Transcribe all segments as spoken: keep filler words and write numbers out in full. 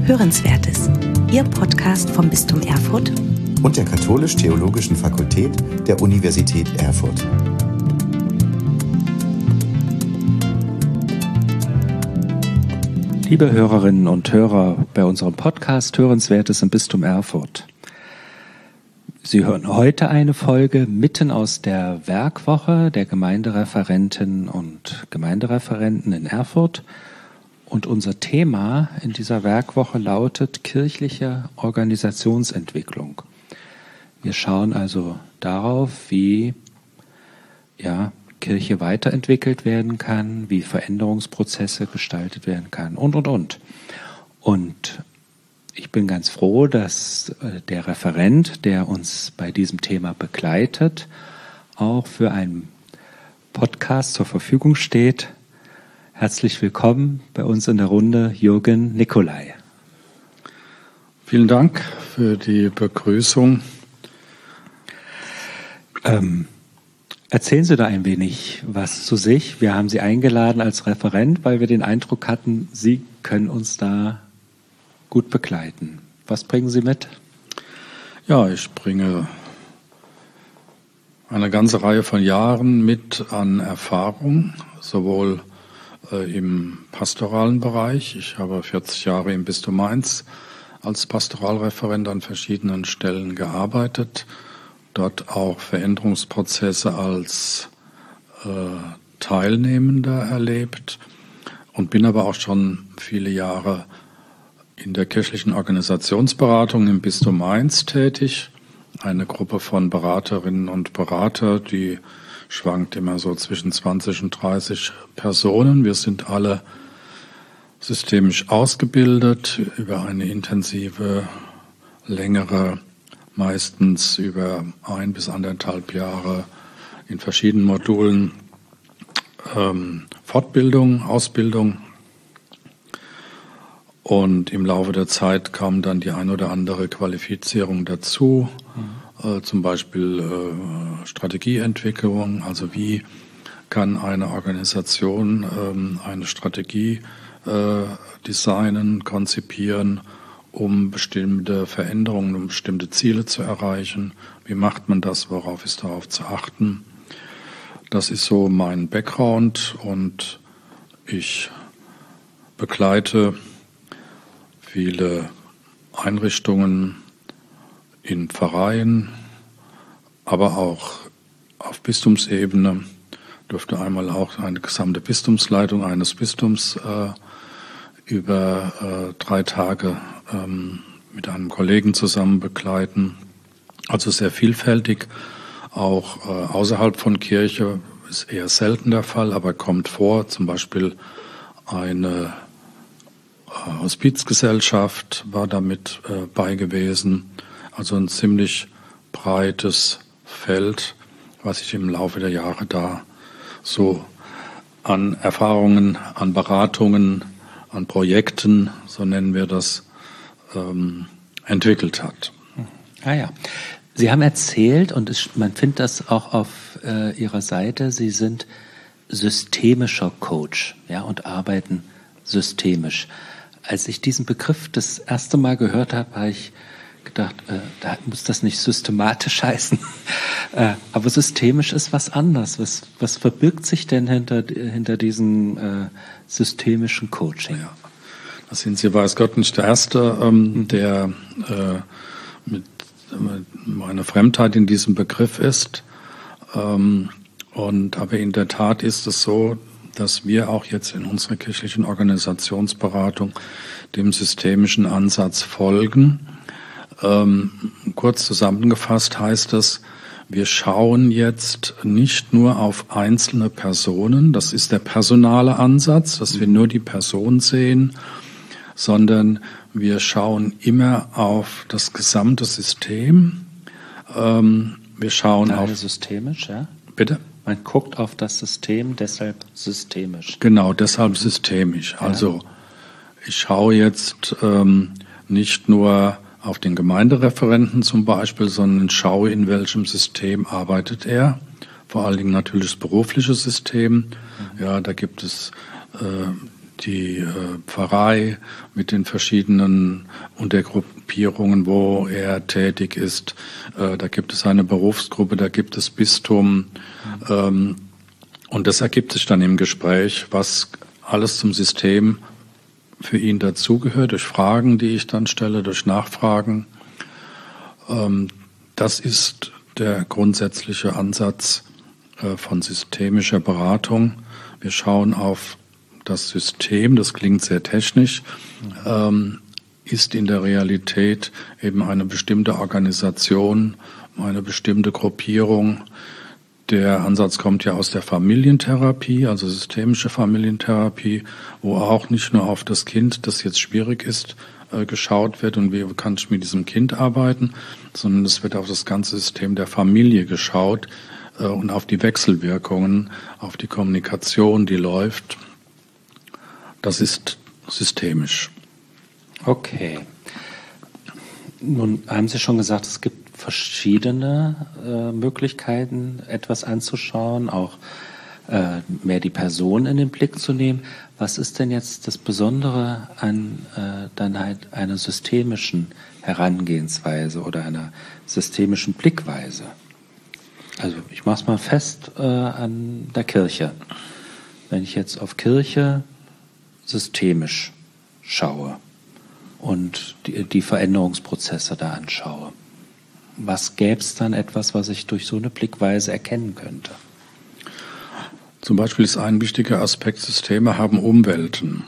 Hörenswertes, Ihr Podcast vom Bistum Erfurt und der Katholisch-Theologischen Fakultät der Universität Erfurt. Liebe Hörerinnen und Hörer bei unserem Podcast Hörenswertes im Bistum Erfurt. Sie hören heute eine Folge mitten aus der Werkwoche der Gemeindereferentinnen und Gemeindereferenten in Erfurt. Und unser Thema in dieser Werkwoche lautet kirchliche Organisationsentwicklung. Wir schauen also darauf, wie ja, Kirche weiterentwickelt werden kann, wie Veränderungsprozesse gestaltet werden kann und, und, und. Und ich bin ganz froh, dass der Referent, der uns bei diesem Thema begleitet, auch für einen Podcast zur Verfügung steht. Herzlich willkommen bei uns in der Runde, Jürgen Nicolai. Vielen Dank für die Begrüßung. Ähm, erzählen Sie da ein wenig was zu sich. Wir haben Sie eingeladen als Referent, weil wir den Eindruck hatten, Sie können uns da gut begleiten. Was bringen Sie mit? Ja, ich bringe eine ganze Reihe von Jahren mit an Erfahrung, sowohl äh, im pastoralen Bereich. Ich habe vierzig Jahre im Bistum Mainz als Pastoralreferent an verschiedenen Stellen gearbeitet, dort auch Veränderungsprozesse als äh, Teilnehmender erlebt und bin aber auch schon viele Jahre in der kirchlichen Organisationsberatung im Bistum Mainz tätig. Eine Gruppe von Beraterinnen und Berater, die schwankt immer so zwischen zwanzig und dreißig Personen. Wir sind alle systemisch ausgebildet über eine intensive, längere, meistens über ein bis anderthalb Jahre in verschiedenen Modulen ähm, Fortbildung, Ausbildung. Und im Laufe der Zeit kam dann die ein oder andere Qualifizierung dazu, mhm. äh, zum Beispiel äh, Strategieentwicklung, also wie kann eine Organisation ähm, eine Strategie äh, designen, konzipieren, um bestimmte Veränderungen, um bestimmte Ziele zu erreichen. Wie macht man das, worauf ist darauf zu achten? Das ist so mein Background und ich begleite viele Einrichtungen in Pfarreien, aber auch auf Bistumsebene. Durfte einmal auch eine gesamte Bistumsleitung eines Bistums äh, über äh, drei Tage ähm, mit einem Kollegen zusammen begleiten. Also sehr vielfältig, auch äh, außerhalb von Kirche ist eher selten der Fall, aber kommt vor, zum Beispiel eine Hospizgesellschaft war damit äh, bei gewesen. Also ein ziemlich breites Feld, was ich im Laufe der Jahre da so an Erfahrungen, an Beratungen, an Projekten, so nennen wir das, ähm, entwickelt hat. Ah ja. Sie haben erzählt, und es, man findet das auch auf äh, Ihrer Seite, Sie sind systemischer Coach, ja, und arbeiten systemisch. Als ich diesen Begriff das erste Mal gehört habe, habe ich gedacht, äh, da muss das nicht systematisch heißen. äh, aber systemisch ist was anderes. Was, was verbirgt sich denn hinter, hinter diesem äh, systemischen Coaching? Ja, da sind Sie, weiß Gott, nicht der Erste, ähm, der äh, mit, mit meiner Fremdheit in diesem Begriff ist. Ähm, und aber in der Tat ist es so, dass wir auch jetzt in unserer kirchlichen Organisationsberatung dem systemischen Ansatz folgen. Ähm, kurz zusammengefasst heißt das, wir schauen jetzt nicht nur auf einzelne Personen, das ist der personale Ansatz, dass wir nur die Person sehen, sondern wir schauen immer auf das gesamte System. Ähm, wir schauen Nein, auf... systemisch, ja? Bitte? Man guckt auf das System, deshalb systemisch. Genau, deshalb systemisch. Also ich schaue jetzt ähm, nicht nur auf den Gemeindereferenten zum Beispiel, sondern schaue, in welchem System arbeitet er. Vor allen Dingen natürlich das berufliche System. Mhm. Ja, da gibt es äh, die äh, Pfarrei mit den verschiedenen Untergruppierungen, wo er tätig ist. Äh, da gibt es eine Berufsgruppe, da gibt es Bistum. Ähm, und das ergibt sich dann im Gespräch, was alles zum System für ihn dazugehört, durch Fragen, die ich dann stelle, durch Nachfragen. Ähm, das ist der grundsätzliche Ansatz äh, von systemischer Beratung. Wir schauen auf das System, das klingt sehr technisch, ähm, ist in der Realität eben eine bestimmte Organisation, eine bestimmte Gruppierung. Der Ansatz kommt ja aus der Familientherapie, also systemische Familientherapie, wo auch nicht nur auf das Kind, das jetzt schwierig ist, äh, geschaut wird und wie kann ich mit diesem Kind arbeiten, sondern es wird auf das ganze System der Familie geschaut äh, und auf die Wechselwirkungen, auf die Kommunikation, die läuft. Das ist systemisch. Okay. Nun haben Sie schon gesagt, es gibt verschiedene äh, Möglichkeiten, etwas anzuschauen, auch äh, mehr die Person in den Blick zu nehmen. Was ist denn jetzt das Besondere an äh, dann halt einer systemischen Herangehensweise oder einer systemischen Blickweise? Also ich mache es mal fest äh, an der Kirche. Wenn ich jetzt auf Kirche systemisch schaue und die, die Veränderungsprozesse da anschaue, was gäbe es dann etwas, was ich durch so eine Blickweise erkennen könnte? Zum Beispiel ist ein wichtiger Aspekt, Systeme haben Umwelten.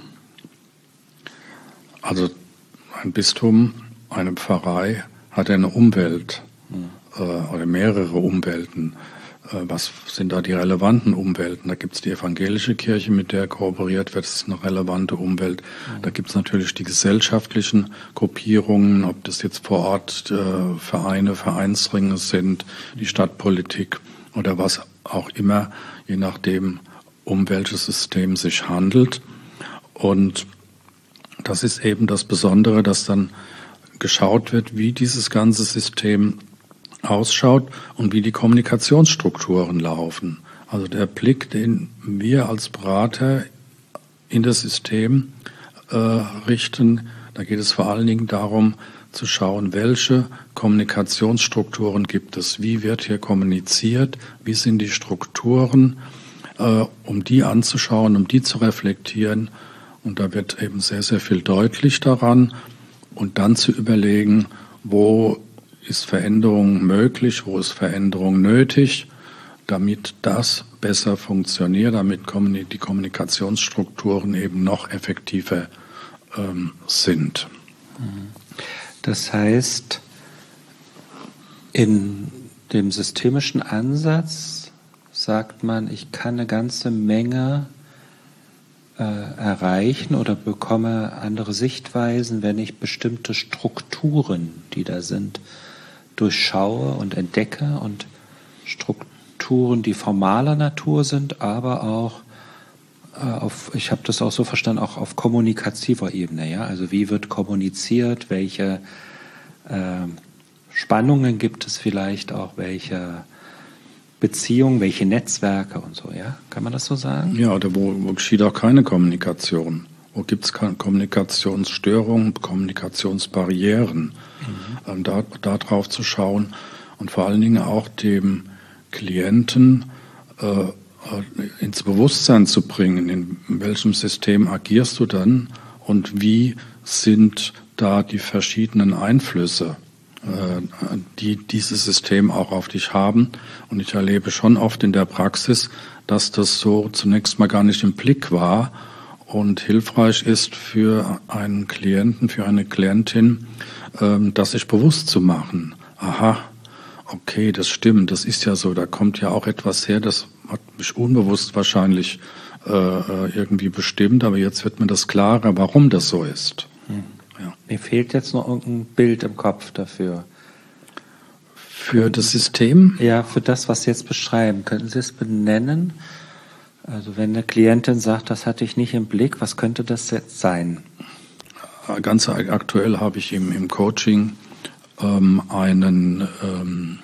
Also ein Bistum, eine Pfarrei hat eine Umwelt hm. äh, oder mehrere Umwelten. Was sind da die relevanten Umwelten? Da gibt es die evangelische Kirche, mit der kooperiert wird, das ist eine relevante Umwelt. Mhm. Da gibt es natürlich die gesellschaftlichen Gruppierungen, ob das jetzt vor Ort äh, Vereine, Vereinsringe sind, die Stadtpolitik oder was auch immer, je nachdem, um welches System sich handelt. Und das ist eben das Besondere, dass dann geschaut wird, wie dieses ganze System ausschaut und wie die Kommunikationsstrukturen laufen. Also der Blick, den wir als Berater in das System äh, richten, da geht es vor allen Dingen darum zu schauen, welche Kommunikationsstrukturen gibt es, wie wird hier kommuniziert, wie sind die Strukturen, äh, um die anzuschauen, um die zu reflektieren. Und da wird eben sehr, sehr viel deutlich daran und dann zu überlegen, wo ist Veränderung möglich, wo ist Veränderung nötig, damit das besser funktioniert, damit die Kommunikationsstrukturen eben noch effektiver ähm, sind. Das heißt, in dem systemischen Ansatz sagt man, ich kann eine ganze Menge äh, erreichen oder bekomme andere Sichtweisen, wenn ich bestimmte Strukturen, die da sind, durchschaue und entdecke, und Strukturen, die formaler Natur sind, aber auch äh, auf, ich habe das auch so verstanden, auch auf kommunikativer Ebene, ja, also wie wird kommuniziert, welche äh, Spannungen gibt es vielleicht auch, welche Beziehungen, welche Netzwerke und so, ja, kann man das so sagen? Ja, oder wo, wo geschieht auch keine Kommunikation? Wo gibt es Kommunikationsstörungen, Kommunikationsbarrieren? Mhm. Ähm, da, da drauf zu schauen und vor allen Dingen auch dem Klienten äh, ins Bewusstsein zu bringen, in welchem System agierst du dann und wie sind da die verschiedenen Einflüsse, äh, die dieses System auch auf dich haben. Und ich erlebe schon oft in der Praxis, dass das so zunächst mal gar nicht im Blick war und hilfreich ist für einen Klienten, für eine Klientin, ähm, das sich bewusst zu machen. Aha, okay, das stimmt, das ist ja so, da kommt ja auch etwas her, das hat mich unbewusst wahrscheinlich äh, irgendwie bestimmt, aber jetzt wird mir das klarer, warum das so ist. Hm. Ja. Mir fehlt jetzt noch irgendein Bild im Kopf dafür. Für das System? Ja, für das, was Sie jetzt beschreiben. Könnten Sie es benennen? Also wenn eine Klientin sagt, das hatte ich nicht im Blick, was könnte das jetzt sein? Ganz aktuell habe ich im, im Coaching ähm, einen ähm,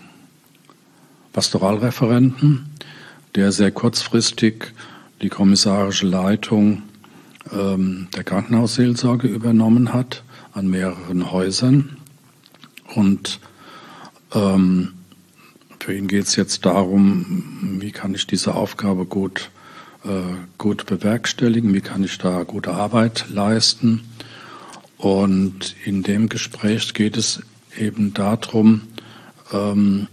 Pastoralreferenten, der sehr kurzfristig die kommissarische Leitung ähm, der Krankenhausseelsorge übernommen hat an mehreren Häusern. Und ähm, für ihn geht es jetzt darum, wie kann ich diese Aufgabe gut, äh, gut bewerkstelligen, wie kann ich da gute Arbeit leisten. Und in dem Gespräch geht es eben darum, ähm,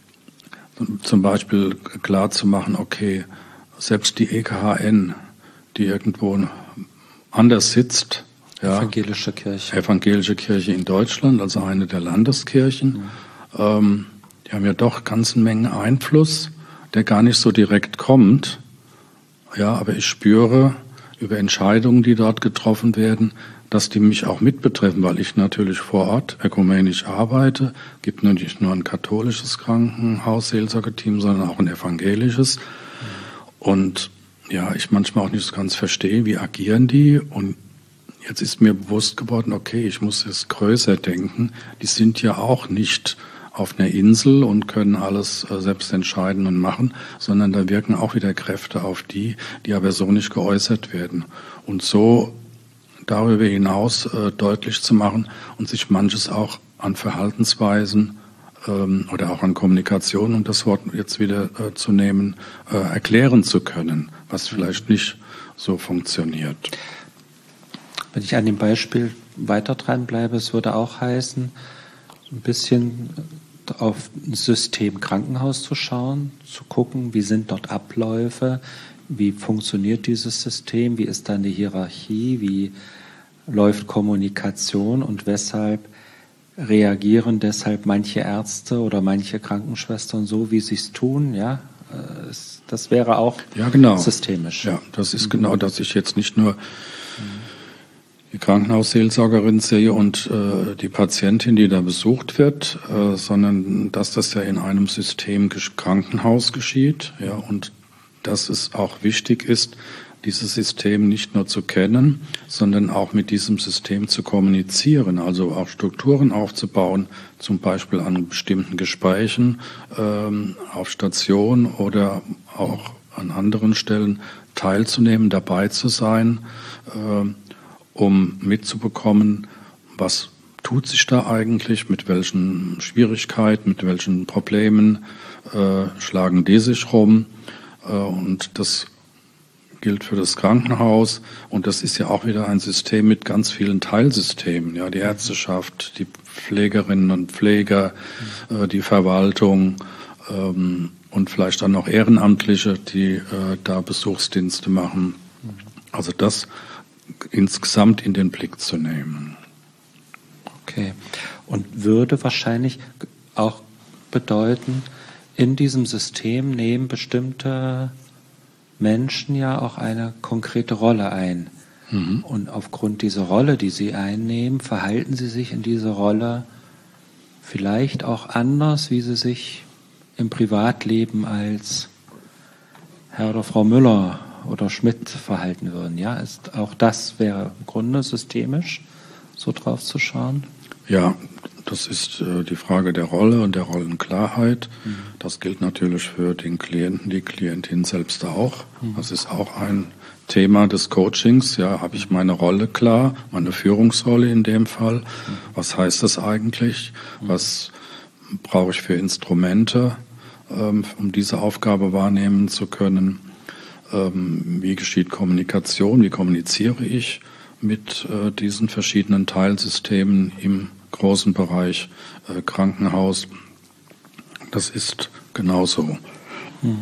zum Beispiel klar zu machen, okay, selbst die E K H N, die irgendwo anders sitzt, ja, Evangelische Kirche. Evangelische Kirche in Deutschland, also eine der Landeskirchen, mhm. ähm, die haben ja doch ganzen Mengen Einfluss, der gar nicht so direkt kommt. Ja, aber ich spüre über Entscheidungen, die dort getroffen werden, dass die mich auch mitbetreffen, weil ich natürlich vor Ort ökumenisch arbeite. Es gibt nur nicht nur ein katholisches Krankenhaus-Seelsorgeteam, sondern auch ein evangelisches. Mhm. Und ja, ich manchmal auch nicht so ganz verstehe, wie agieren die. Und jetzt ist mir bewusst geworden, okay, ich muss es größer denken. Die sind ja auch nicht auf einer Insel und können alles äh, selbst entscheiden und machen, sondern da wirken auch wieder Kräfte auf die, die aber so nicht geäußert werden. Und so darüber hinaus äh, deutlich zu machen und sich manches auch an Verhaltensweisen ähm, oder auch an Kommunikation, um das Wort jetzt wieder äh, zu nehmen, äh, erklären zu können, was vielleicht nicht so funktioniert. Wenn ich an dem Beispiel weiter dran bleibe, es würde auch heißen, ein bisschen auf ein System Krankenhaus zu schauen, zu gucken, wie sind dort Abläufe, wie funktioniert dieses System, wie ist da eine Hierarchie, wie läuft Kommunikation und weshalb reagieren deshalb manche Ärzte oder manche Krankenschwestern so, wie sie es tun, ja, das wäre auch ja, genau. systemisch. Ja, das ist genau, dass ich jetzt nicht nur die Krankenhausseelsorgerin sehe und äh, die Patientin, die da besucht wird, äh, sondern dass das ja in einem System Krankenhaus geschieht, ja, und dass es auch wichtig ist, dieses System nicht nur zu kennen, sondern auch mit diesem System zu kommunizieren, also auch Strukturen aufzubauen, zum Beispiel an bestimmten Gesprächen ähm, auf Station oder auch an anderen Stellen teilzunehmen, dabei zu sein, äh, um mitzubekommen, was tut sich da eigentlich, mit welchen Schwierigkeiten, mit welchen Problemen äh, schlagen die sich rum. Äh, und das gilt für das Krankenhaus. Und das ist ja auch wieder ein System mit ganz vielen Teilsystemen. Ja, die Ärzteschaft, die Pflegerinnen und Pfleger, äh, die Verwaltung ähm, und vielleicht dann noch Ehrenamtliche, die äh, da Besuchsdienste machen. Also das insgesamt in den Blick zu nehmen. Okay. Und würde wahrscheinlich auch bedeuten, in diesem System nehmen bestimmte Menschen ja auch eine konkrete Rolle ein. Mhm. Und aufgrund dieser Rolle, die sie einnehmen, verhalten sie sich in dieser Rolle vielleicht auch anders, wie sie sich im Privatleben als Herr oder Frau Müller oder Schmidt verhalten würden. Ja, ist auch das wäre im Grunde systemisch, so drauf zu schauen? Ja, das ist äh, die Frage der Rolle und der Rollenklarheit. Mhm. Das gilt natürlich für den Klienten, die Klientin selbst auch. Mhm. Das ist auch ein Thema des Coachings. Ja, habe ich meine Rolle klar, meine Führungsrolle in dem Fall? Mhm. Was heißt das eigentlich? Mhm. Was brauche ich für Instrumente, ähm, um diese Aufgabe wahrnehmen zu können? Ähm, wie geschieht Kommunikation? Wie kommuniziere ich mit äh, diesen verschiedenen Teilsystemen im großen Bereich äh, Krankenhaus? Das ist genauso. Mhm.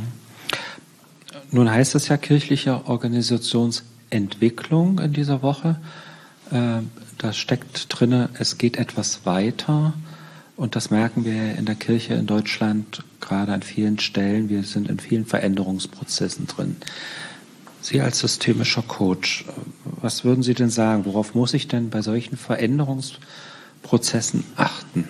Nun heißt es ja kirchliche Organisationsentwicklung in dieser Woche. Äh, da steckt drin, es geht etwas weiter. Und das merken wir in der Kirche in Deutschland gerade an vielen Stellen. Wir sind in vielen Veränderungsprozessen drin. Sie als systemischer Coach, was würden Sie denn sagen? Worauf muss ich denn bei solchen Veränderungsprozessen achten?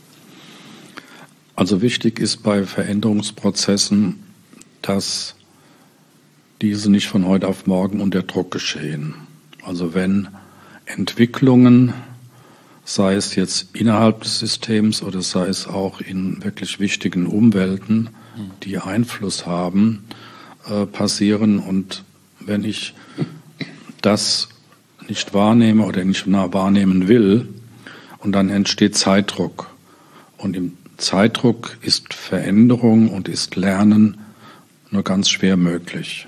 Also wichtig ist bei Veränderungsprozessen, dass diese nicht von heute auf morgen unter Druck geschehen. Also wenn Entwicklungen, sei es jetzt innerhalb des Systems oder sei es auch in wirklich wichtigen Umwelten, die Einfluss haben, äh, passieren. Und wenn ich das nicht wahrnehme oder nicht wahrnehmen will. Und dann entsteht Zeitdruck. Und im Zeitdruck ist Veränderung und ist Lernen nur ganz schwer möglich.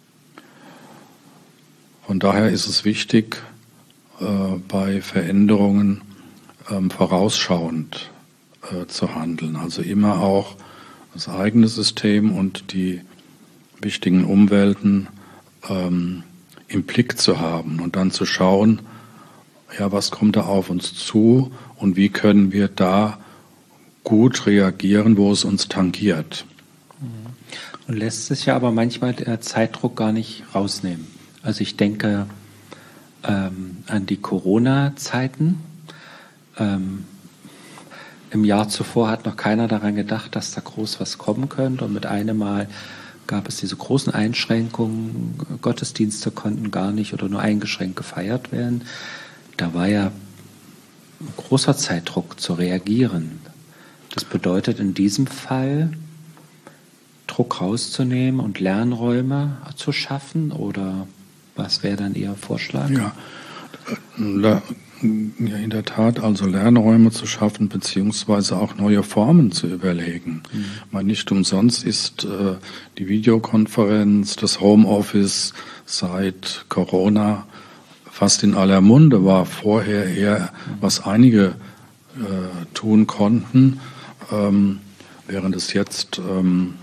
Von daher ist es wichtig, äh, bei Veränderungen äh, vorausschauend äh, zu handeln. Also immer auch das eigene System und die wichtigen Umwelten ähm, im Blick zu haben und dann zu schauen, ja, was kommt da auf uns zu und wie können wir da gut reagieren, wo es uns tangiert. Und lässt sich ja aber manchmal der Zeitdruck gar nicht rausnehmen. Also ich denke ähm, an die Corona-Zeiten. Ähm, Im Jahr zuvor hat noch keiner daran gedacht, dass da groß was kommen könnte. Und mit einem Mal gab es diese großen Einschränkungen. Gottesdienste konnten gar nicht oder nur eingeschränkt gefeiert werden. Da war ja ein großer Zeitdruck zu reagieren. Das bedeutet in diesem Fall, Druck rauszunehmen und Lernräume zu schaffen? Oder was wäre dann Ihr Vorschlag? Ja, ja, in der Tat, also Lernräume zu schaffen, beziehungsweise auch neue Formen zu überlegen. Mhm. Weil nicht umsonst ist äh, die Videokonferenz, das Homeoffice seit Corona fast in aller Munde, war vorher eher, was einige äh, tun konnten, ähm, während es jetzt ähm,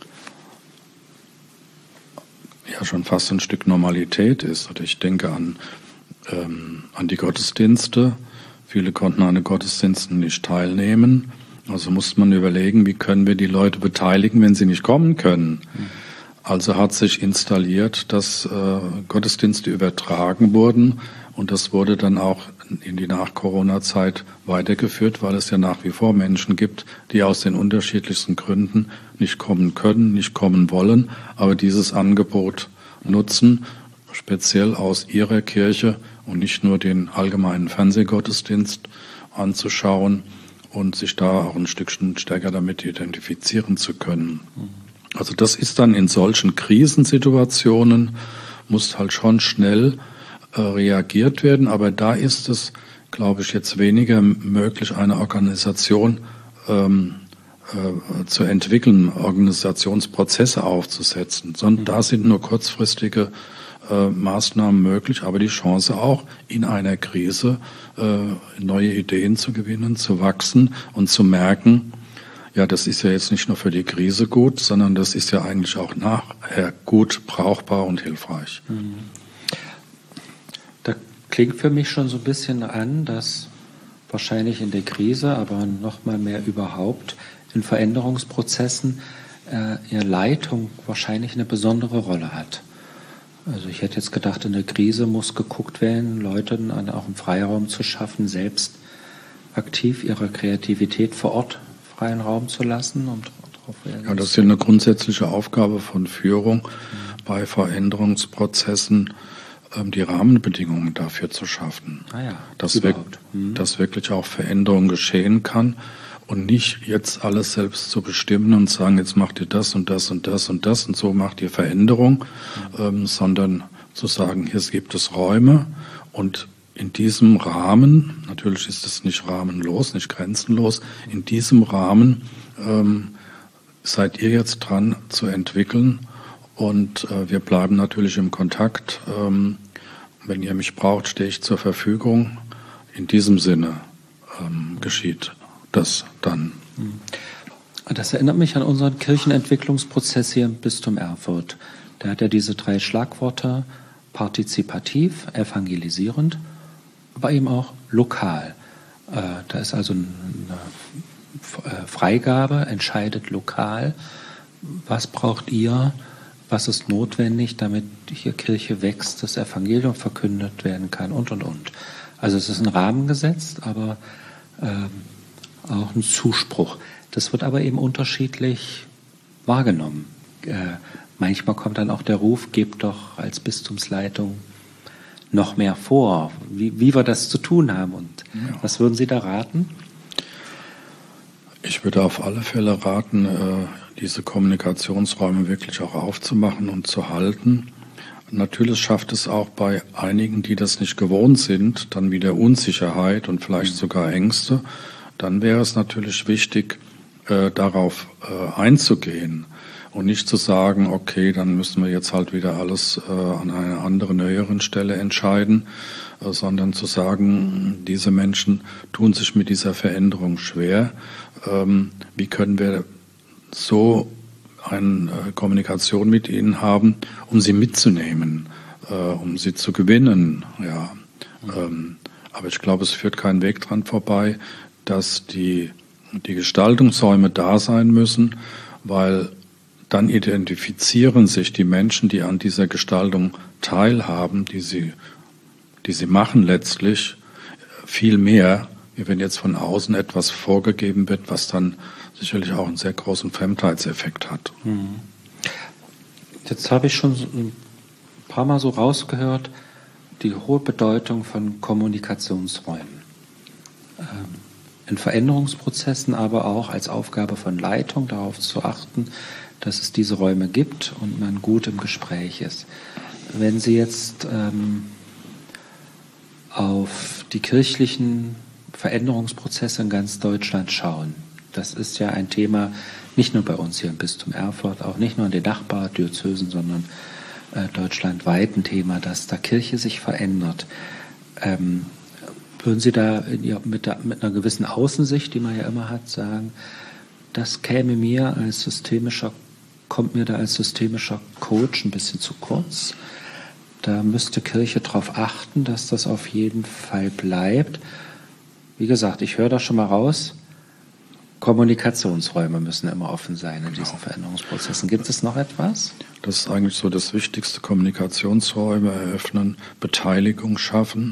ja schon fast ein Stück Normalität ist. Und ich denke an, ähm, an die Gottesdienste. Viele konnten an den Gottesdiensten nicht teilnehmen. Also musste man überlegen, wie können wir die Leute beteiligen, wenn sie nicht kommen können. Mhm. Also hat sich installiert, dass äh, Gottesdienste übertragen wurden und das wurde dann auch in die Nach-Corona-Zeit weitergeführt, weil es ja nach wie vor Menschen gibt, die aus den unterschiedlichsten Gründen nicht kommen können, nicht kommen wollen, aber dieses Angebot nutzen, speziell aus ihrer Kirche und nicht nur den allgemeinen Fernsehgottesdienst anzuschauen und sich da auch ein Stückchen stärker damit identifizieren zu können. Also das ist dann in solchen Krisensituationen, muss halt schon schnell äh, reagiert werden, aber da ist es, glaube ich, jetzt weniger möglich, eine Organisation ähm, äh, zu entwickeln, Organisationsprozesse aufzusetzen, sondern da sind nur kurzfristige äh, Maßnahmen möglich, aber die Chance auch, in einer Krise äh, neue Ideen zu gewinnen, zu wachsen und zu merken, ja, das ist ja jetzt nicht nur für die Krise gut, sondern das ist ja eigentlich auch nachher gut, brauchbar und hilfreich. Da klingt für mich schon so ein bisschen an, dass wahrscheinlich in der Krise, aber noch mal mehr überhaupt in Veränderungsprozessen äh, ja Leitung wahrscheinlich eine besondere Rolle hat. Also ich hätte jetzt gedacht, in der Krise muss geguckt werden, Leuten auch einen Freiraum zu schaffen, selbst aktiv ihre Kreativität vor Ort freien Raum zu lassen, um darauf reagieren. Ja, das ist ja eine grundsätzliche Aufgabe von Führung, mhm. bei Veränderungsprozessen ähm, die Rahmenbedingungen dafür zu schaffen, ah ja, dass, wir, mhm. dass wirklich auch Veränderung geschehen kann und nicht jetzt alles selbst zu bestimmen und sagen, jetzt macht ihr das und das und das und das und so macht ihr Veränderung, mhm. ähm, sondern zu sagen, hier gibt es Räume und in diesem Rahmen, natürlich ist es nicht rahmenlos, nicht grenzenlos, in diesem Rahmen ähm, seid ihr jetzt dran zu entwickeln und äh, wir bleiben natürlich im Kontakt. Ähm, wenn ihr mich braucht, stehe ich zur Verfügung. In diesem Sinne ähm, geschieht das dann. Das erinnert mich an unseren Kirchenentwicklungsprozess hier im Bistum Erfurt. Da hat er diese drei Schlagworte: partizipativ, evangelisierend, aber eben auch lokal. Äh, da ist also eine Freigabe, entscheidet lokal. Was braucht ihr? Was ist notwendig, damit hier Kirche wächst, das Evangelium verkündet werden kann und, und, und. Also es ist ein Rahmen gesetzt, aber ähm, auch ein Zuspruch. Das wird aber eben unterschiedlich wahrgenommen. Äh, manchmal kommt dann auch der Ruf, gebt doch als Bistumsleitung noch mehr vor, wie, wie wir das zu tun haben. Und ja. Was würden Sie da raten? Ich würde auf alle Fälle raten, diese Kommunikationsräume wirklich auch aufzumachen und zu halten. natürlich schafft es auch bei einigen, die das nicht gewohnt sind, dann wieder Unsicherheit und vielleicht sogar Ängste. Dann wäre es natürlich wichtig, äh, darauf äh, einzugehen und nicht zu sagen, okay, dann müssen wir jetzt halt wieder alles äh, an einer anderen, höheren Stelle entscheiden, äh, sondern zu sagen, diese Menschen tun sich mit dieser Veränderung schwer. Ähm, wie können wir so eine äh, Kommunikation mit ihnen haben, um sie mitzunehmen, äh, um sie zu gewinnen? Ja. Mhm. Ähm, aber ich glaube, es führt kein Weg dran vorbei, dass die, die Gestaltungsräume da sein müssen, weil dann identifizieren sich die Menschen, die an dieser Gestaltung teilhaben, die sie, die sie machen letztlich, viel mehr, wie wenn jetzt von außen etwas vorgegeben wird, was dann sicherlich auch einen sehr großen Fremdheitseffekt hat. Jetzt habe ich schon ein paar Mal so rausgehört, die hohe Bedeutung von Kommunikationsräumen. In Veränderungsprozessen, aber auch als Aufgabe von Leitung darauf zu achten, dass es diese Räume gibt und man gut im Gespräch ist. Wenn Sie jetzt ähm, auf die kirchlichen Veränderungsprozesse in ganz Deutschland schauen, das ist ja ein Thema, nicht nur bei uns hier im Bistum Erfurt, auch nicht nur in den Nachbardiözesen, sondern äh, deutschlandweit ein Thema, dass da Kirche sich verändert. Ähm, Würden Sie da ja, mit, der, mit einer gewissen Außensicht, die man ja immer hat, sagen, das käme mir als systemischer, kommt mir da als systemischer Coach ein bisschen zu kurz? Da müsste Kirche darauf achten, dass das auf jeden Fall bleibt. Wie gesagt, ich höre da schon mal raus, Kommunikationsräume müssen immer offen sein in diesen Veränderungsprozessen. Gibt es noch etwas? Das ist eigentlich so das Wichtigste, Kommunikationsräume eröffnen, Beteiligung schaffen,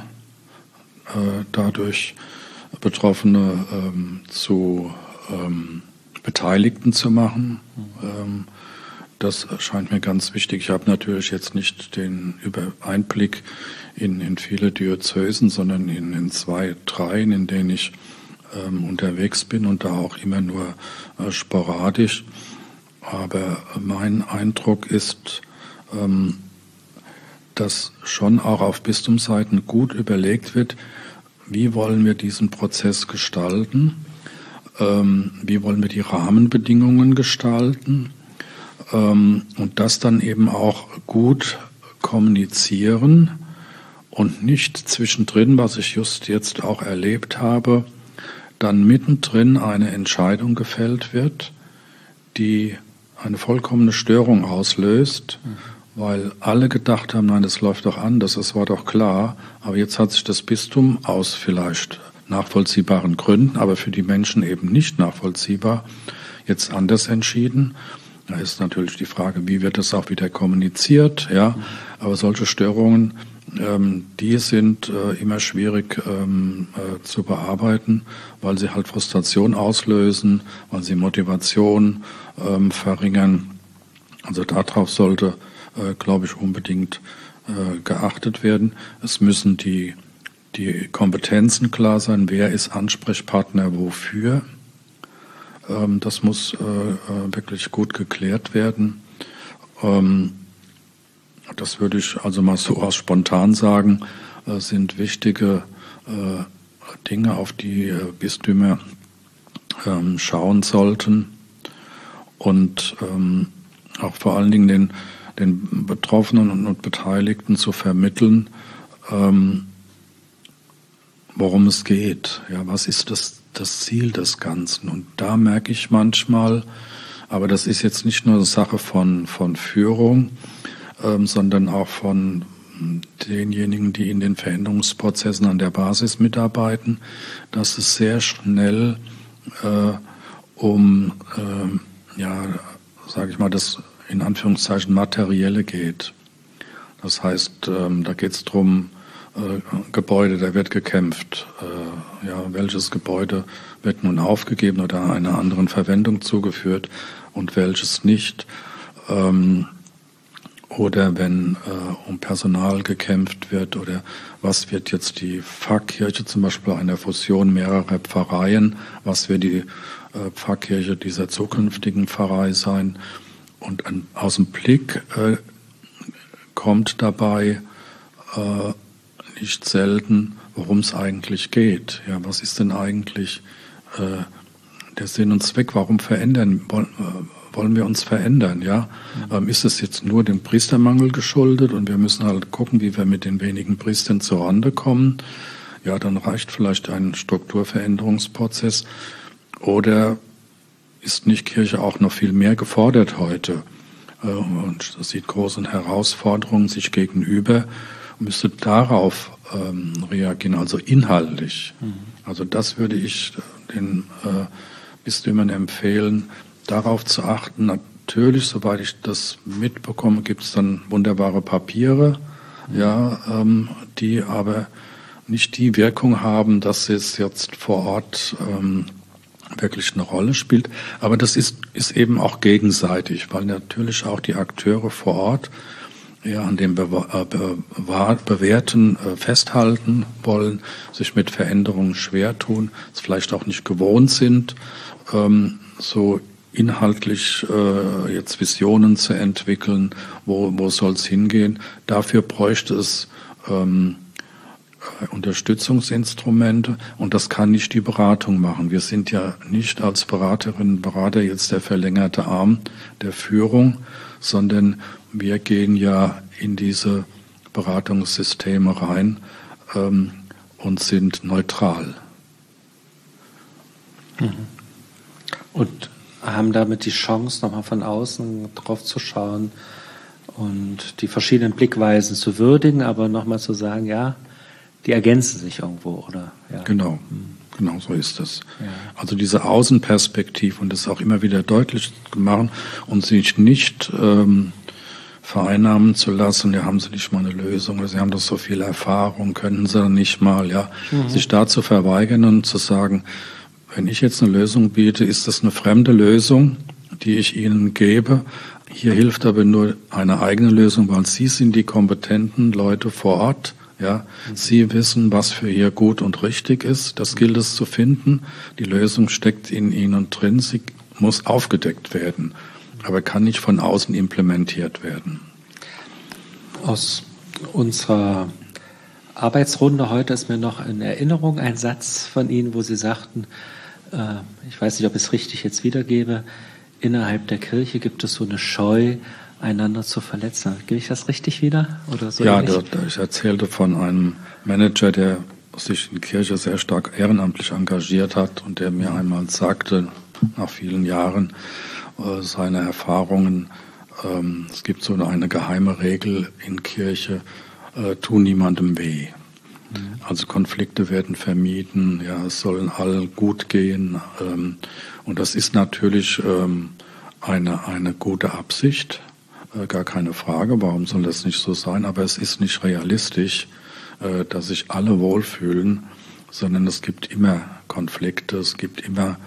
dadurch Betroffene ähm, zu ähm, Beteiligten zu machen. Ähm, das scheint mir ganz wichtig. Ich habe natürlich jetzt nicht den Über- Einblick in, in viele Diözesen, sondern in, in zwei, dreien, in denen ich ähm, unterwegs bin und da auch immer nur äh, sporadisch. Aber mein Eindruck ist, ähm, dass schon auch auf Bistumsseiten gut überlegt wird, wie wollen wir diesen Prozess gestalten, ähm, wie wollen wir die Rahmenbedingungen gestalten ähm, und das dann eben auch gut kommunizieren und nicht zwischendrin, was ich just jetzt auch erlebt habe, dann mittendrin eine Entscheidung gefällt wird, die eine vollkommene Störung auslöst, mhm. weil alle gedacht haben, nein, das läuft doch anders, das war doch klar, aber jetzt hat sich das Bistum aus vielleicht nachvollziehbaren Gründen, aber für die Menschen eben nicht nachvollziehbar, jetzt anders entschieden. Da ist natürlich die Frage, wie wird das auch wieder kommuniziert, ja, aber solche Störungen, ähm, die sind äh, immer schwierig ähm, äh, zu bearbeiten, weil sie halt Frustration auslösen, weil sie Motivation ähm, verringern. Also darauf sollte Äh, glaube ich, unbedingt äh, geachtet werden. Es müssen die, die Kompetenzen klar sein, wer ist Ansprechpartner wofür. Ähm, das muss äh, äh, wirklich gut geklärt werden. Ähm, das würde ich also mal so aus spontan sagen, äh, sind wichtige äh, Dinge, auf die äh, Bistümer äh, schauen sollten und ähm, auch vor allen Dingen den den Betroffenen und Beteiligten zu vermitteln, ähm, worum es geht. Ja, was ist das, das Ziel des Ganzen? Und da merke ich manchmal, aber das ist jetzt nicht nur eine Sache von, von Führung, ähm, sondern auch von denjenigen, die in den Veränderungsprozessen an der Basis mitarbeiten, dass es sehr schnell äh, um, äh, ja, sage ich mal, das in Anführungszeichen Materielle geht. Das heißt, ähm, da geht es darum, äh, Gebäude, da wird gekämpft. Äh, ja, welches Gebäude wird nun aufgegeben oder einer anderen Verwendung zugeführt und welches nicht. Ähm, oder wenn äh, um Personal gekämpft wird oder was wird jetzt die Pfarrkirche, zum Beispiel einer Fusion mehrerer Pfarreien, was wird die äh, Pfarrkirche dieser zukünftigen Pfarrei sein? Und an, aus dem Blick äh, kommt dabei äh, nicht selten, worum es eigentlich geht. Ja, was ist denn eigentlich äh, der Sinn und Zweck? Warum verändern wollen, äh, wollen wir uns verändern? Ja, ähm, ist es jetzt nur dem Priestermangel geschuldet und wir müssen halt gucken, wie wir mit den wenigen Priestern zurande kommen? Ja, dann reicht vielleicht ein Strukturveränderungsprozess. Oder ist nicht Kirche auch noch viel mehr gefordert heute? Äh, und das sieht großen Herausforderungen sich gegenüber. Müsste darauf ähm, reagieren, also inhaltlich. Mhm. Also das würde ich den äh, Bistümern empfehlen, darauf zu achten. Natürlich, soweit ich das mitbekomme, gibt es dann wunderbare Papiere, mhm. ja, ähm, die aber nicht die Wirkung haben, dass es jetzt vor Ort ähm, wirklich eine Rolle spielt. Aber das ist, ist eben auch gegenseitig, weil natürlich auch die Akteure vor Ort ja, an dem Bewährten festhalten wollen, sich mit Veränderungen schwer tun, es vielleicht auch nicht gewohnt sind, so inhaltlich jetzt Visionen zu entwickeln, wo, wo soll es hingehen. Dafür bräuchte es Unterstützungsinstrumente und das kann nicht die Beratung machen. Wir sind ja nicht als Beraterinnen und Berater jetzt der verlängerte Arm der Führung, sondern wir gehen ja in diese Beratungssysteme rein ähm, und sind neutral. Und haben damit die Chance, nochmal von außen drauf zu schauen und die verschiedenen Blickweisen zu würdigen, aber nochmal zu sagen, ja, die ergänzen sich irgendwo, oder? Ja. Genau, genau so ist es. Ja. Also diese Außenperspektive und das auch immer wieder deutlich machen und sich nicht ähm, vereinnahmen zu lassen, ja, haben sie nicht mal eine Lösung, oder sie haben doch so viel Erfahrung, können sie nicht mal, ja, mhm. sich da zu verweigern und zu sagen, wenn ich jetzt eine Lösung biete, ist das eine fremde Lösung, die ich Ihnen gebe. Hier hilft aber nur eine eigene Lösung, weil Sie sind die kompetenten Leute vor Ort. Ja, mhm. Sie wissen, was für hier gut und richtig ist. Das gilt es zu finden. Die Lösung steckt in Ihnen drin. Sie muss aufgedeckt werden, aber kann nicht von außen implementiert werden. Aus unserer Arbeitsrunde heute ist mir noch in Erinnerung ein Satz von Ihnen, wo Sie sagten, äh, ich weiß nicht, ob ich es richtig jetzt wiedergebe, innerhalb der Kirche gibt es so eine Scheu, einander zu verletzen. Gebe ich das richtig wieder? Oder so ja, da, da ich erzählte von einem Manager, der sich in der Kirche sehr stark ehrenamtlich engagiert hat und der mir einmal sagte, nach vielen Jahren, äh, seine Erfahrungen, ähm, es gibt so eine geheime Regel in Kirche, äh, tu niemandem weh. Mhm. Also Konflikte werden vermieden, ja, es sollen allen gut gehen. Ähm, und das ist natürlich ähm, eine, eine gute Absicht. Gar keine Frage, warum soll das nicht so sein, aber es ist nicht realistisch, dass sich alle wohlfühlen, sondern es gibt immer Konflikte, es gibt immer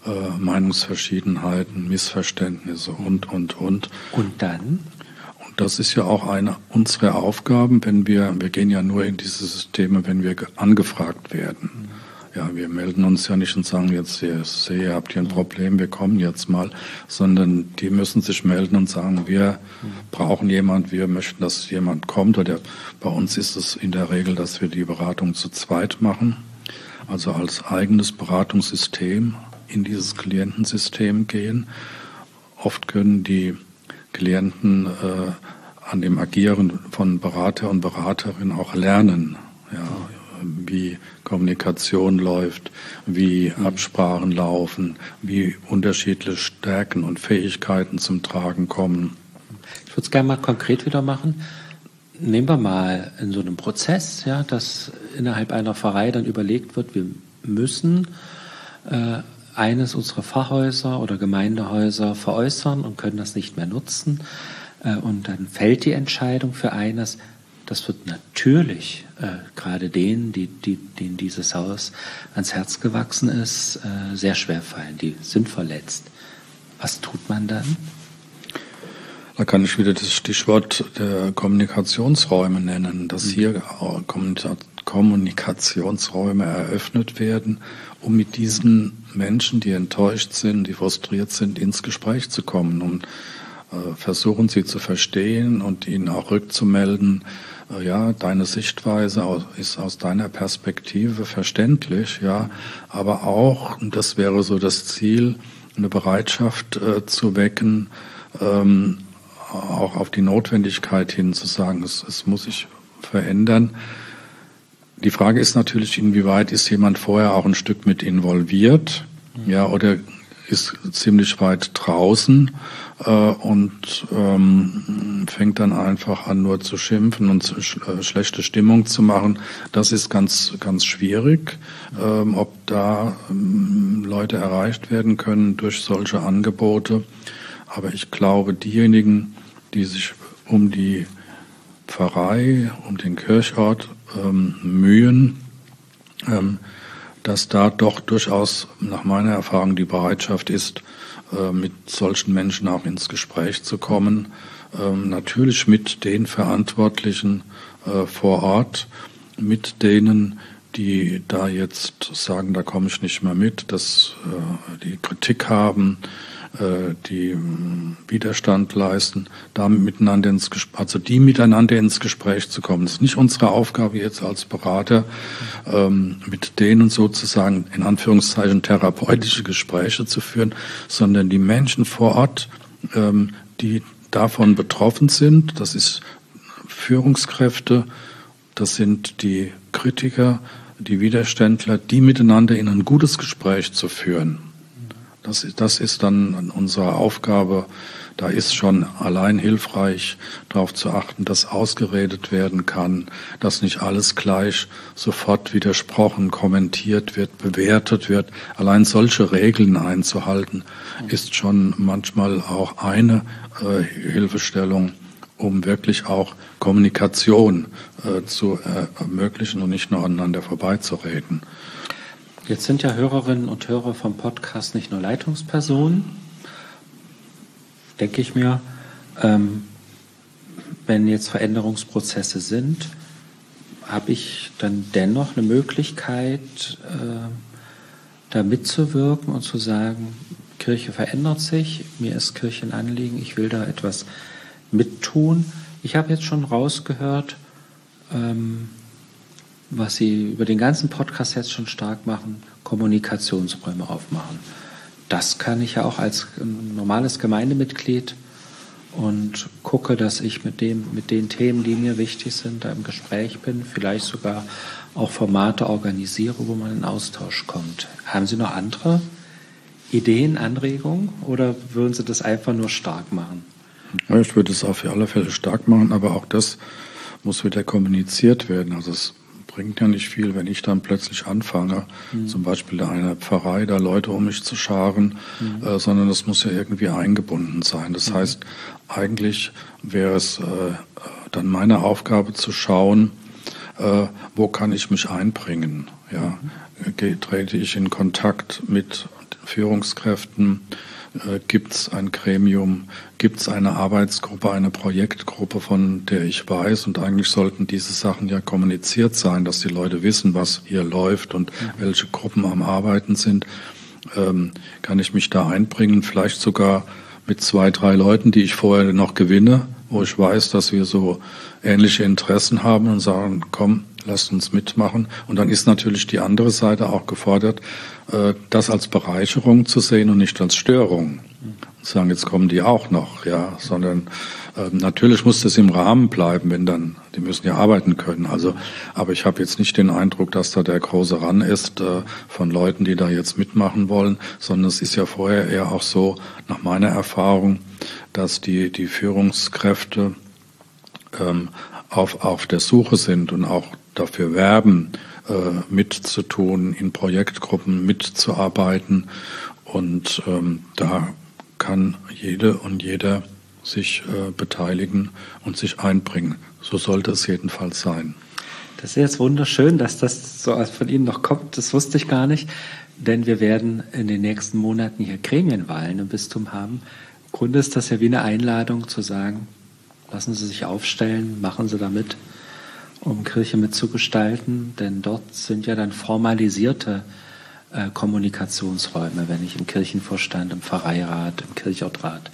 Meinungsverschiedenheiten, Missverständnisse und, und, und. Und dann? Und das ist ja auch eine unserer Aufgaben, wenn wir, wir gehen ja nur in diese Systeme, wenn wir angefragt werden. Mhm. Ja, wir melden uns ja nicht und sagen jetzt, ihr seht, ihr habt hier ein Problem, wir kommen jetzt mal, sondern die müssen sich melden und sagen, wir brauchen jemand, wir möchten, dass jemand kommt. Oder bei uns ist es in der Regel, dass wir die Beratung zu zweit machen, also als eigenes Beratungssystem in dieses Klientensystem gehen. Oft können die Klienten äh, an dem Agieren von Berater und Beraterin auch lernen, ja, wie Kommunikation läuft, wie Absprachen laufen, wie unterschiedliche Stärken und Fähigkeiten zum Tragen kommen. Ich würde es gerne mal konkret wieder machen. Nehmen wir mal in so einem Prozess, ja, dass innerhalb einer Pfarrei dann überlegt wird, wir müssen äh, eines unserer Pfarrhäuser oder Gemeindehäuser veräußern und können das nicht mehr nutzen. Äh, und dann fällt die Entscheidung für eines. Das wird natürlich äh, gerade denen, die, die, denen dieses Haus ans Herz gewachsen ist, äh, sehr schwer fallen. Die sind verletzt. Was tut man dann? Da kann ich wieder das Stichwort der Kommunikationsräume nennen, dass hier Kommunikationsräume eröffnet werden, um mit diesen Menschen, die enttäuscht sind, die frustriert sind, ins Gespräch zu kommen, um äh, versuchen, sie zu verstehen und ihnen auch rückzumelden, äh, ja, deine Sichtweise aus, ist aus deiner Perspektive verständlich, ja, aber auch, und das wäre so das Ziel, eine Bereitschaft äh, zu wecken, ähm, auch auf die Notwendigkeit hin zu sagen, es, es muss sich verändern. Die Frage ist natürlich, inwieweit ist jemand vorher auch ein Stück mit involviert, mhm. ja, oder ist ziemlich weit draußen äh, und ähm, fängt dann einfach an, nur zu schimpfen und zu, sch äh, schlechte Stimmung zu machen. Das ist ganz, ganz schwierig, ähm, ob da ähm, Leute erreicht werden können durch solche Angebote. Aber ich glaube, diejenigen, die sich um die Pfarrei, um den Kirchort ähm, mühen, ähm, dass da doch durchaus nach meiner Erfahrung die Bereitschaft ist, äh, mit solchen Menschen auch ins Gespräch zu kommen. Ähm, natürlich mit den Verantwortlichen äh, vor Ort, mit denen, die da jetzt sagen, da komme ich nicht mehr mit, dass äh, die Kritik haben, äh, die Widerstand leisten, da miteinander ins Gespräch, also die miteinander ins Gespräch zu kommen. Das ist nicht unsere Aufgabe jetzt als Berater, ähm, mit denen sozusagen in Anführungszeichen therapeutische Gespräche zu führen, sondern die Menschen vor Ort, ähm, die davon betroffen sind, das ist Führungskräfte, das sind die Kritiker, die Widerständler, die miteinander in ein gutes Gespräch zu führen. Das, das ist dann unsere Aufgabe. Da ist schon allein hilfreich, darauf zu achten, dass ausgeredet werden kann, dass nicht alles gleich sofort widersprochen, kommentiert wird, bewertet wird. Allein solche Regeln einzuhalten, ist schon manchmal auch eine äh, Hilfestellung, um wirklich auch Kommunikation äh, zu äh, ermöglichen und nicht nur aneinander vorbeizureden. Jetzt sind ja Hörerinnen und Hörer vom Podcast nicht nur Leitungspersonen, denke ich mir. Ähm, wenn jetzt Veränderungsprozesse sind, habe ich dann dennoch eine Möglichkeit, äh, da mitzuwirken und zu sagen, Kirche verändert sich, mir ist Kirche ein Anliegen, ich will da etwas mittun. Ich habe jetzt schon rausgehört, ähm, was Sie über den ganzen Podcast jetzt schon stark machen, Kommunikationsräume aufmachen. Das kann ich ja auch als normales Gemeindemitglied und gucke, dass ich mit dem, mit den Themen, die mir wichtig sind, da im Gespräch bin, vielleicht sogar auch Formate organisiere, wo man in Austausch kommt. Haben Sie noch andere Ideen, Anregungen oder würden Sie das einfach nur stark machen? Ja, ich würde es auf alle Fälle stark machen, aber auch das muss wieder kommuniziert werden. Also es bringt ja nicht viel, wenn ich dann plötzlich anfange, mhm. zum Beispiel in einer Pfarrei, da Leute um mich zu scharen, mhm. äh, sondern das muss ja irgendwie eingebunden sein. Das mhm. heißt, eigentlich wäre es äh, dann meine Aufgabe zu schauen, äh, wo kann ich mich einbringen. Ja? Mhm. Trete ich in Kontakt mit Führungskräften? Äh, gibt es ein Gremium? Gibt es eine Arbeitsgruppe, eine Projektgruppe, von der ich weiß? Und eigentlich sollten diese Sachen ja kommuniziert sein, dass die Leute wissen, was hier läuft und mhm. welche Gruppen am Arbeiten sind. Ähm, kann ich mich da einbringen? Vielleicht sogar mit zwei, drei Leuten, die ich vorher noch gewinne, wo ich weiß, dass wir so ähnliche Interessen haben und sagen, komm, lasst uns mitmachen. Und dann ist natürlich die andere Seite auch gefordert, das als Bereicherung zu sehen und nicht als Störung. Und sagen, jetzt kommen die auch noch, ja, sondern äh, natürlich muss das im Rahmen bleiben, wenn dann, die müssen ja arbeiten können. Also, aber ich habe jetzt nicht den Eindruck, dass da der große Run ist äh, von Leuten, die da jetzt mitmachen wollen, sondern es ist ja vorher eher auch so, nach meiner Erfahrung, dass die, die Führungskräfte ähm, auf, auf der Suche sind und auch dafür werben, äh, mitzutun, in Projektgruppen mitzuarbeiten. Und ähm, da kann jede und jeder sich äh, beteiligen und sich einbringen. So sollte es jedenfalls sein. Das ist jetzt wunderschön, dass das so von Ihnen noch kommt. Das wusste ich gar nicht, denn wir werden in den nächsten Monaten hier Gremienwahlen im Bistum haben. Im Grunde ist das ja wie eine Einladung zu sagen, lassen Sie sich aufstellen, machen Sie da mit, um Kirche mitzugestalten, denn dort sind ja dann formalisierte äh, Kommunikationsräume, wenn ich im Kirchenvorstand, im Pfarreirat, im Kirchortrat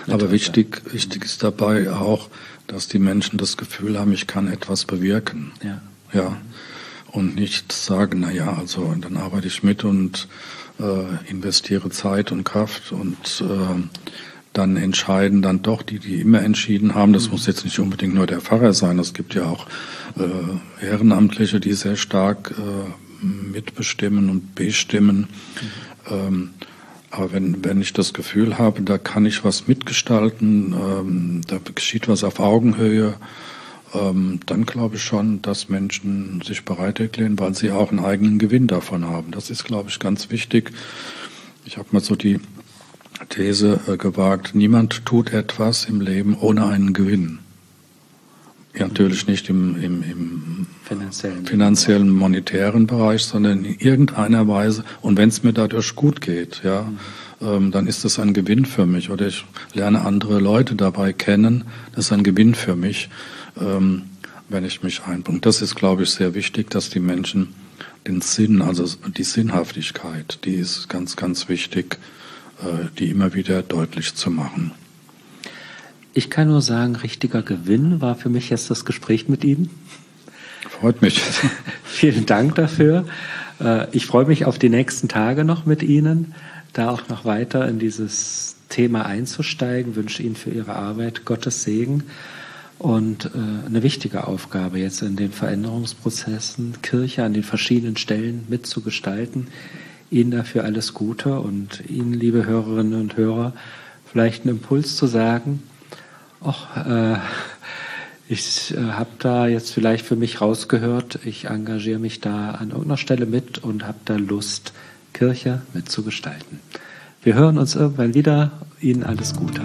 Aber wichtig, wichtig ist dabei auch, dass die Menschen das Gefühl haben, ich kann etwas bewirken. Ja. Ja. Und nicht sagen, na ja, also dann arbeite ich mit und äh, investiere Zeit und Kraft und äh, dann entscheiden dann doch die, die immer entschieden haben. Das mhm. muss jetzt nicht unbedingt nur der Pfarrer sein. Es gibt ja auch äh, Ehrenamtliche, die sehr stark äh, mitbestimmen und bestimmen. Mhm. Ähm, aber wenn, wenn ich das Gefühl habe, da kann ich was mitgestalten, ähm, da geschieht was auf Augenhöhe, ähm, dann glaube ich schon, dass Menschen sich bereit erklären, weil sie auch einen eigenen Gewinn davon haben. Das ist, glaube ich, ganz wichtig. Ich habe mal so die These äh, gewagt, niemand tut etwas im Leben ohne einen Gewinn. Ja, natürlich nicht im, im, im finanziellen, finanziellen, monetären Bereich, sondern in irgendeiner Weise. Und wenn es mir dadurch gut geht, ja, mhm. ähm, dann ist das ein Gewinn für mich. Oder ich lerne andere Leute dabei kennen. Das ist ein Gewinn für mich, ähm, wenn ich mich einbringe. Das ist, glaube ich, sehr wichtig, dass die Menschen den Sinn, also die Sinnhaftigkeit, die ist ganz, ganz wichtig, äh, die immer wieder deutlich zu machen. Ich kann nur sagen, richtiger Gewinn war für mich jetzt das Gespräch mit Ihnen. Freut mich. Vielen Dank dafür. Ich freue mich auf die nächsten Tage noch mit Ihnen, da auch noch weiter in dieses Thema einzusteigen. Ich wünsche Ihnen für Ihre Arbeit Gottes Segen und eine wichtige Aufgabe jetzt in den Veränderungsprozessen, Kirche an den verschiedenen Stellen mitzugestalten. Ihnen dafür alles Gute und Ihnen, liebe Hörerinnen und Hörer, vielleicht einen Impuls zu sagen, Och, äh, ich äh, habe da jetzt vielleicht für mich rausgehört, ich engagiere mich da an irgendeiner Stelle mit und habe da Lust, Kirche mitzugestalten. Wir hören uns irgendwann wieder. Ihnen alles Gute.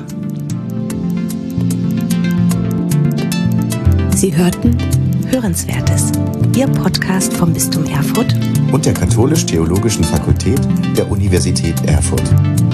Sie hörten Hörenswertes, Ihr Podcast vom Bistum Erfurt und der Katholisch-Theologischen Fakultät der Universität Erfurt.